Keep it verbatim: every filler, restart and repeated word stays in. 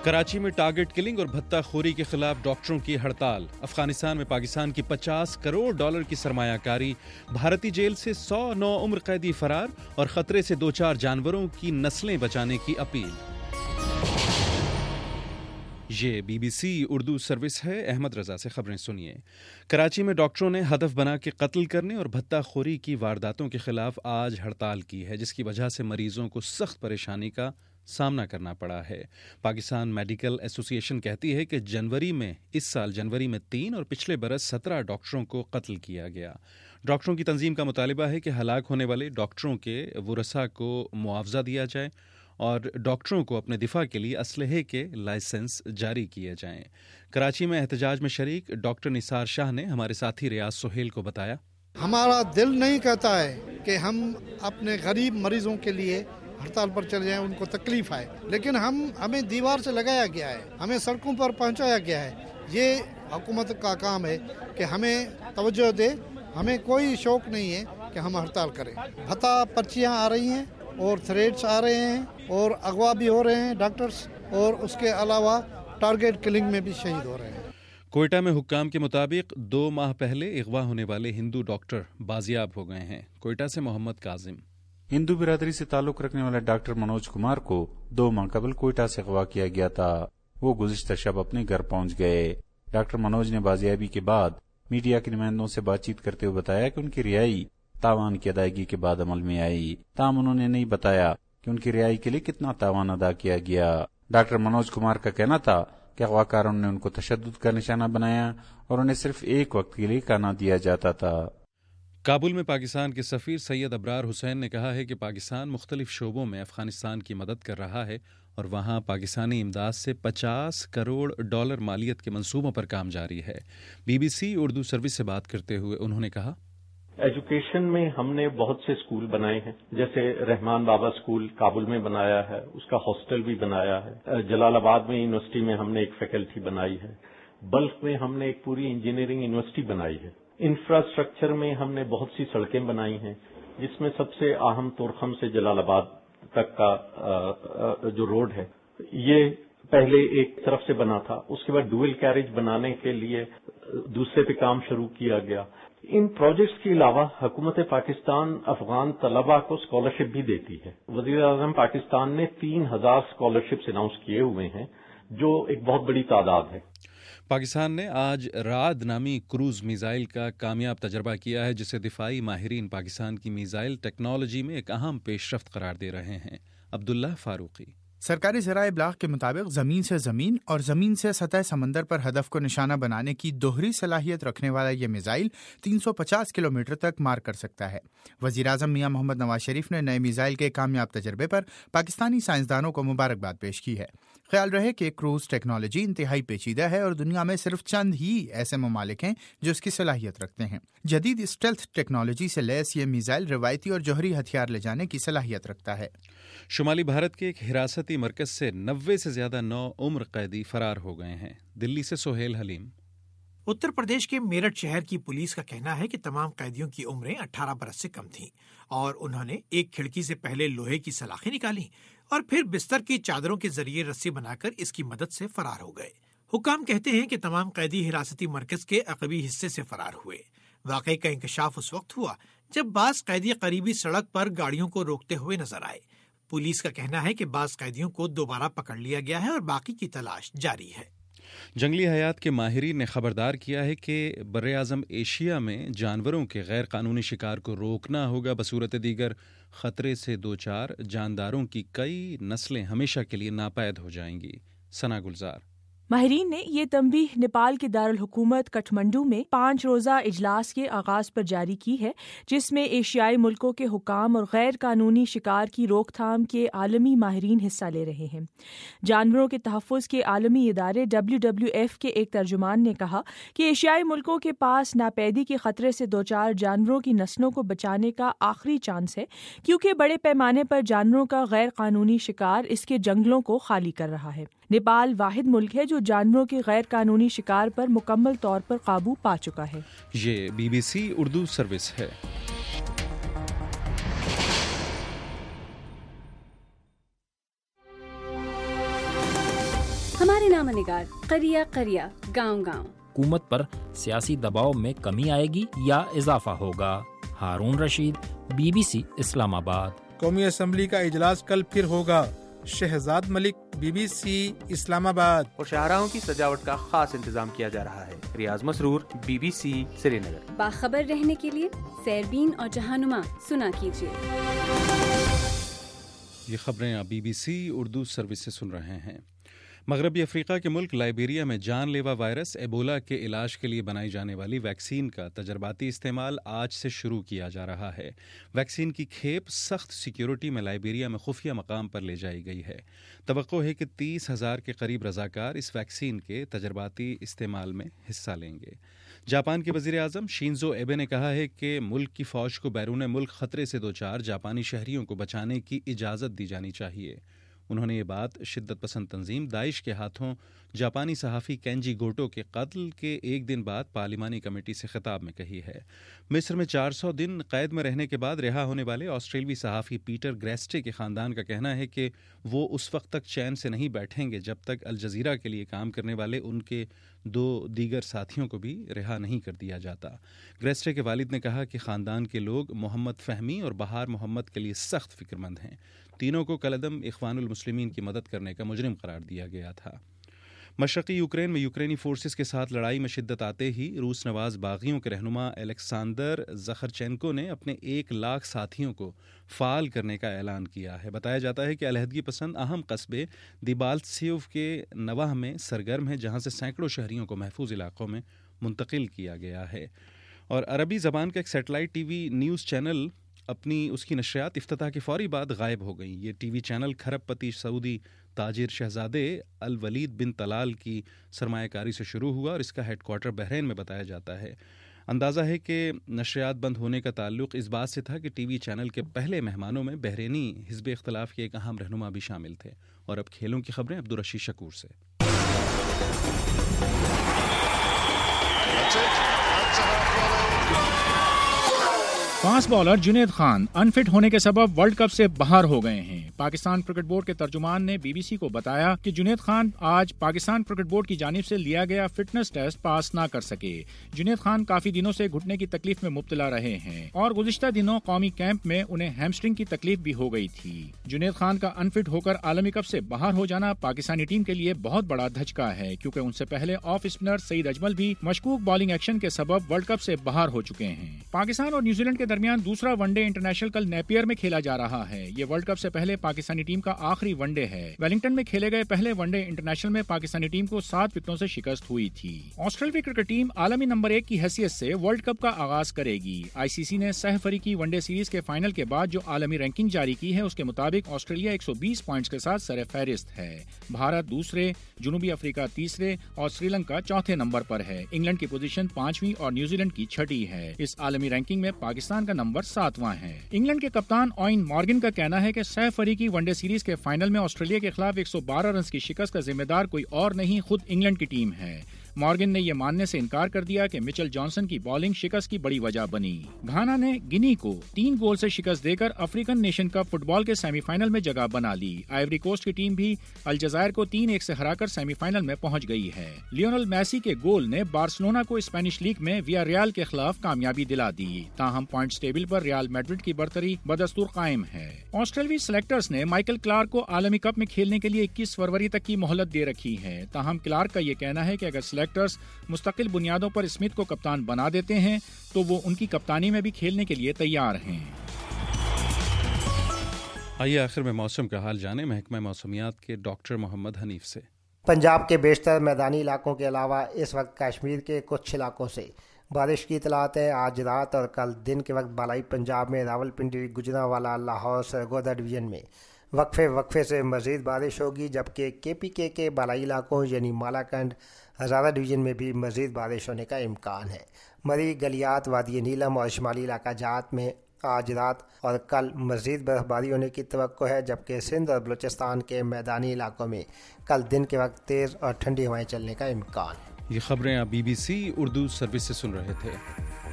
کراچی میں target killing اور بھتہ خوری کے خلاف ڈاکٹروں کی ہڑتال۔ افغانستان میں پاکستان کی پچاس کروڑ ڈالر کی سرمایہ کاری۔ بھارتی جیل سے سو نو عمر قیدی فرار اور خطرے سے دو چار جانوروں کی نسلیں بچانے کی اپیل۔ یہ B B C Urdu service ہے۔ احمد رضا سے خبریں سنیے۔ کراچی میں ڈاکٹروں نے ہدف بنا کے قتل کرنے اور بھتہ خوری کی وارداتوں کے خلاف آج ہڑتال کی ہے، جس کی وجہ سے مریضوں کو سخت پریشانی کا سامنا کرنا پڑا ہے۔ پاکستان میڈیکل ایسوسی ایشن کہتی ہے کہ جنوری میں اس سال جنوری میں تین اور پچھلے برس سترہ ڈاکٹروں کو قتل کیا گیا۔ ڈاکٹروں کی تنظیم کا مطالبہ ہے کہ ہلاک ہونے والے ڈاکٹروں کے ورثاء کو معاوضہ دیا جائے اور ڈاکٹروں کو اپنے دفاع کے لیے اسلحے کے لائسنس جاری کیے جائیں۔ کراچی میں احتجاج میں شریک ڈاکٹر نثار شاہ نے ہمارے ساتھی ریاض سہیل کو بتایا، ہمارا دل نہیں کہتا ہے کہ ہم اپنے غریب مریضوں کے لیے ہڑتال پر چلے جائیں، ان کو تکلیف آئے، لیکن ہم ہمیں دیوار سے لگایا گیا ہے، ہمیں سڑکوں پر پہنچایا گیا ہے۔ یہ حکومت کا کام ہے کہ ہمیں توجہ دے، ہمیں کوئی شوق نہیں ہے کہ ہم ہڑتال کریں۔ بھتہ پرچیاں آ رہی ہیں اور تھریٹس آ رہے ہیں اور اغوا بھی ہو رہے ہیں ڈاکٹرز، اور اس کے علاوہ ٹارگٹ کلنگ میں بھی شہید ہو رہے ہیں۔ کوئٹہ میں حکام کے مطابق دو ماہ پہلے اغوا ہونے والے ہندو ڈاکٹر بازیاب ہو گئے ہیں۔ کوئٹہ سے محمد کاظم۔ ہندو برادری سے تعلق رکھنے والے ڈاکٹر منوج کمار کو دو ماہ قبل کوئٹہ سے اغوا کیا گیا تھا۔ وہ گزشتہ شب اپنے گھر پہنچ گئے۔ ڈاکٹر منوج نے بازیابی کے بعد میڈیا کے نمائندوں سے بات چیت کرتے ہوئے بتایا کہ ان کی رہائی تاوان کی ادائیگی کے بعد عمل میں آئی، تاہم انہوں نے نہیں بتایا کہ ان کی رہائی کے لیے کتنا تاوان ادا کیا گیا۔ ڈاکٹر منوج کمار کا کہنا تھا کہ اغواکاروں نے ان کو تشدد کا نشانہ بنایا اور انہیں صرف ایک وقت کے لیے کھانا دیا جاتا تھا۔ کابل میں پاکستان کے سفیر سید ابرار حسین نے کہا ہے کہ پاکستان مختلف شعبوں میں افغانستان کی مدد کر رہا ہے اور وہاں پاکستانی امداد سے پچاس کروڑ ڈالر مالیت کے منصوبوں پر کام جاری ہے۔ B B C Urdu service سے بات کرتے ہوئے انہوں نے کہا، ایجوکیشن میں ہم نے بہت سے اسکول بنائے ہیں، جیسے رحمان بابا اسکول کابل میں بنایا ہے، اس کا ہاسٹل بھی بنایا ہے۔ جلال آباد میں یونیورسٹی میں ہم نے ایک فیکلٹی بنائی ہے۔ بلخ میں ہم نے ایک پوری انجینئرنگ یونیورسٹی بنائی ہے۔ انفراسٹرکچر میں ہم نے بہت سی سڑکیں بنائی ہیں، جس میں سب سے اہم تورخم سے جلال آباد تک کا جو روڈ ہے یہ پہلے ایک طرف سے بنا تھا، اس کے بعد ڈوئل کیریج بنانے کے لیے دوسرے پہ کام شروع کیا گیا۔ ان پروجیکٹس کے علاوہ حکومت پاکستان افغان طلباء کو اسکالرشپ بھی دیتی ہے۔ وزیر اعظم پاکستان نے تین ہزار اسکالرشپس اناؤنس کیے ہوئے ہیں، جو ایک بہت بڑی تعداد ہے۔ پاکستان نے آج رعد نامی کروز میزائل کا کامیاب تجربہ کیا ہے، جسے دفاعی ماہرین پاکستان کی میزائل ٹیکنالوجی میں ایک اہم پیش رفت قرار دے رہے ہیں۔ عبداللہ فاروقی۔ سرکاری ذرائع ابلاغ کے مطابق زمین سے زمین اور زمین سے سطح سمندر پر ہدف کو نشانہ بنانے کی دوہری صلاحیت رکھنے والا یہ میزائل تین سو پچاس کلومیٹر تک مار کر سکتا ہے۔ وزیر اعظم میاں محمد نواز شریف نے نئے میزائل کے کامیاب تجربے پر پاکستانی سائنسدانوں کو مبارکباد پیش کی ہے۔ خیال رہے کہ کروز ٹیکنالوجی انتہائی پیچیدہ ہے اور دنیا میں صرف چند ہی ایسے ممالک ہیں جو اس کی صلاحیت رکھتے ہیں۔ جدید اسٹیلتھ ٹیکنالوجی سے لیس یہ میزائل روایتی اور جوہری ہتھیار لے جانے کی صلاحیت رکھتا ہے۔ شمالی بھارت کے ایک حراستی مرکز سے نوے سے زیادہ نو عمر قیدی فرار ہو گئے ہیں۔ دلی سے سہیل حلیم۔ اتر پردیش کے میرٹھ شہر کی پولیس کا کہنا ہے کہ تمام قیدیوں کی عمریں اٹھارہ برس سے کم تھیں اور انہوں نے ایک کھڑکی سے پہلے لوہے کی سلاخیں نکالی اور پھر بستر کی چادروں کے ذریعے رسی بنا کر اس کی مدد سے فرار ہو گئے۔ حکام کہتے ہیں کہ تمام قیدی حراستی مرکز کے عقبی حصے سے فرار ہوئے۔ واقعے کا انکشاف اس وقت ہوا جب بعض قیدی قریبی سڑک پر گاڑیوں کو روکتے ہوئے نظر آئے۔ پولیس کا کہنا ہے کہ بعض قیدیوں کو دوبارہ پکڑ لیا گیا ہے اور باقی کی تلاش جاری ہے۔ جنگلی حیات کے ماہرین نے خبردار کیا ہے کہ براعظم ایشیا میں جانوروں کے غیر قانونی شکار کو روکنا ہوگا، بصورت دیگر خطرے سے دو چار جانداروں کی کئی نسلیں ہمیشہ کے لیے ناپید ہو جائیں گی۔ ثنا گلزار۔ ماہرین نے یہ تنبیہ نیپال کے دارالحکومت کٹھمنڈو میں پانچ روزہ اجلاس کے آغاز پر جاری کی ہے، جس میں ایشیائی ملکوں کے حکام اور غیر قانونی شکار کی روک تھام کے عالمی ماہرین حصہ لے رہے ہیں۔ جانوروں کے تحفظ کے عالمی ادارے ڈبلیو ڈبلیو ایف کے ایک ترجمان نے کہا کہ ایشیائی ملکوں کے پاس ناپیدی کے خطرے سے دوچار جانوروں کی نسلوں کو بچانے کا آخری چانس ہے، کیونکہ بڑے پیمانے پر جانوروں کا غیر قانونی شکار اس کے جنگلوں کو خالی کر رہا ہے۔ نیپال واحد ملک ہے جو جانوروں کے غیر قانونی شکار پر مکمل طور پر قابو پا چکا ہے۔ یہ B B C Urdu service ہے۔ روزنامہ نگار قریہ قریہ گاؤں گاؤں. حکومت پر سیاسی دباؤ میں کمی آئے گی یا اضافہ ہوگا؟ Haroon Rashid, B B C Islamabad. قومی اسمبلی کا اجلاس کل پھر ہوگا. Shahzad Malik, B B C Islamabad. اور شاہراہوں کی سجاوٹ کا خاص انتظام کیا جا رہا ہے. Riaz Masroor, B B C Srinagar. باخبر رہنے کے لیے سیربین اور جہانما سنا کیجیے. یہ خبریں آپ B B C Urdu service سے سن رہے ہیں. مغربی افریقہ کے ملک لائبیریا میں جان لیوا وائرس ایبولا کے علاج کے لیے بنائی جانے والی ویکسین کا تجرباتی استعمال آج سے شروع کیا جا رہا ہے. ویکسین کی کھیپ سخت سیکیورٹی میں لائبیریا میں خفیہ مقام پر لے جائی گئی ہے. توقع ہے کہ تیس ہزار کے قریب رضاکار اس ویکسین کے تجرباتی استعمال میں حصہ لیں گے. جاپان کے وزیر اعظم شینزو ایبے نے کہا ہے کہ ملک کی فوج کو بیرون ملک خطرے سے دوچار جاپانی شہریوں کو بچانے کی اجازت دی جانی چاہیے. انہوں نے یہ بات شدت پسند تنظیم داعش کے ہاتھوں جاپانی صحافی کینجی گوٹو کے قتل کے ایک دن بعد پارلیمانی کمیٹی سے خطاب میں کہی ہے. مصر میں چار سو دن قید میں رہنے کے بعد رہا ہونے والے آسٹریلوی صحافی پیٹر گریسٹے کے خاندان کا کہنا ہے کہ وہ اس وقت تک چین سے نہیں بیٹھیں گے جب تک الجزیرہ کے لیے کام کرنے والے ان کے دو دیگر ساتھیوں کو بھی رہا نہیں کر دیا جاتا. گریسٹے کے والد نے کہا کہ خاندان کے لوگ محمد فہمی اور بہار محمد کے لیے سخت فکر مند ہیں. تینوں کو کالعدم اخوان المسلمین کی مدد کرنے کا مجرم قرار دیا گیا تھا. مشرقی یوکرین میں یوکرینی فورسز کے ساتھ لڑائی میں شدت آتے ہی روس نواز باغیوں کے رہنما الیکساندر زخرچینکو نے اپنے ایک لاکھ ساتھیوں کو فعال کرنے کا اعلان کیا ہے. بتایا جاتا ہے کہ علیحدگی پسند اہم قصبے دیبالتسیوف کے نواح میں سرگرم ہیں جہاں سے سینکڑوں شہریوں کو محفوظ علاقوں میں منتقل کیا گیا ہے. اور عربی زبان کا ایک satellite T V news channel اپنی اس کی نشریات افتتاح کے فوری بعد غائب ہو گئیں. یہ ٹی وی چینل کھرب پتی سعودی تاجر شہزادے الولید بن طلال کی سرمایہ کاری سے شروع ہوا اور اس کا ہیڈ کوارٹر بحرین میں بتایا جاتا ہے. اندازہ ہے کہ نشریات بند ہونے کا تعلق اس بات سے تھا کہ ٹی وی چینل کے پہلے مہمانوں میں بحرینی حزب اختلاف کے ایک اہم رہنما بھی شامل تھے. اور اب کھیلوں کی خبریں عبدالرشید شکور سے. Fast bowler Junaid Khan unfit ہونے کے سبب ورلڈ کپ سے باہر ہو گئے ہیں. پاکستان کرکٹ بورڈ کے ترجمان نے بی بی سی کو بتایا کہ جنید خان آج پاکستان کرکٹ بورڈ کی جانب سے لیا گیا فٹنس ٹیسٹ پاس نہ کر سکے. جنید خان کافی دنوں سے گھٹنے کی تکلیف میں مبتلا رہے ہیں اور گزشتہ دنوں قومی کیمپ میں انہیں ہیمسٹرنگ کی تکلیف بھی ہو گئی تھی. جنید خان کا انفٹ ہو کر عالمی کپ سے باہر ہو جانا پاکستانی ٹیم کے لیے بہت بڑا دھچکا ہے کیونکہ ان سے پہلے آف اسپنر سعید اجمل بھی مشکوک بالنگ ایکشن کے سبب ورلڈ کپ سے باہر ہو چکے ہیں. پاکستان اور نیوزی لینڈ کے درمیان دوسرا ون ڈے انٹرنیشنل کل نیپیئر میں کھیلا جا رہا ہے. یہ ورلڈ کپ سے پہلے پاکستانی ٹیم کا آخری ون ڈے ہے. ویلنگٹن میں کھیلے گئے پہلے ون ڈے انٹرنیشنل میں پاکستانی ٹیم کو سات وکٹوں سے شکست ہوئی تھی. آسٹریلوی کرکٹ ٹیم عالمی نمبر ایک کی حیثیت سے ورلڈ کپ کا آغاز کرے گی. آئی سی سی نے سہ فریقی ون ڈے سیریز کے فائنل کے بعد جو عالمی رینکنگ جاری کی ہے اس کے مطابق آسٹریلیا ایک سو بیس پوائنٹس کے ساتھ سر فہرست ہے. بھارت دوسرے، جنوبی افریقہ تیسرے اور سری لنکا چوتھے نمبر پر ہے. انگلینڈ کی پوزیشن پانچویں اور نیوزی لینڈ کی چھٹی ہے. اس عالمی رینکنگ میں پاکستان کا نمبر ساتواں ہے. انگلینڈ کے کپتان اوین مارگن کا کہنا ہے کہ سہ فریقی ون ڈے سیریز کے فائنل میں آسٹریلیا کے خلاف ایک سو بارہ رنز کی شکست کا ذمہ دار کوئی اور نہیں خود انگلینڈ کی ٹیم ہے. مارگن نے یہ ماننے سے انکار کر دیا کہ مچل جانسن کی بالنگ شکست کی بڑی وجہ بنی. گھانا نے گنی کو تین گول سے شکست دے کر African nation cup football کے سیمی فائنل میں جگہ بنا لی. آئیوری کوسٹ کی ٹیم بھی الجزائر کو تین ایک سے ہرا کر سیمی فائنل میں پہنچ گئی ہے. لیونل میسی کے گول نے بارسلونا کو اسپینش لیگ میں ویا ریال کے خلاف کامیابی دلا دی. تاہم پوائنٹس ٹیبل پر ریال میڈرڈ کی برتری بدستور قائم ہے. آسٹریلوی سلیکٹرز نے مائیکل کلارک کو عالمی کپ میں کھیلنے کے لیے اکیس فروری تک کی مہلت دے رکھی ہے. تاہم کلارک کا یہ کہنا ہے کہ اگر سلیکٹرز مستقل بنیادوں پر اسمتھ کو کپتان بنا دیتے ہیں تو وہ ان کی کپتانی میں بھی کھیلنے کے لیے تیار ہیں. آئیے آخر میں موسم کا حال جانیں محکمہ موسمیات کے ڈاکٹر محمد حنیف سے. پنجاب کے بیشتر میدانی علاقوں کے علاوہ اس وقت کشمیر کے کچھ علاقوں سے بارش کی اطلاعات ہے. آج رات اور کل دن کے وقت بالائی پنجاب میں راول پنڈی، گجرانوالہ، لاہور، سرگودا ڈویژن میں وقفے وقفے سے مزید بارش ہوگی، جبکہ کے پی کے کے بالائی علاقوں یعنی مالاکنڈ، ہزارہ ڈویژن میں بھی مزید بارش ہونے کا امکان ہے. مری، گلیات، وادی نیلم اور شمالی علاقہ جات میں آج رات اور کل مزید برف باری ہونے کی توقع ہے، جبکہ سندھ اور بلوچستان کے میدانی علاقوں میں کل دن کے وقت تیز اور ٹھنڈی ہوائیں چلنے کا امکان ہے. یہ خبریں آپ B B C Urdu service سے سن رہے تھے.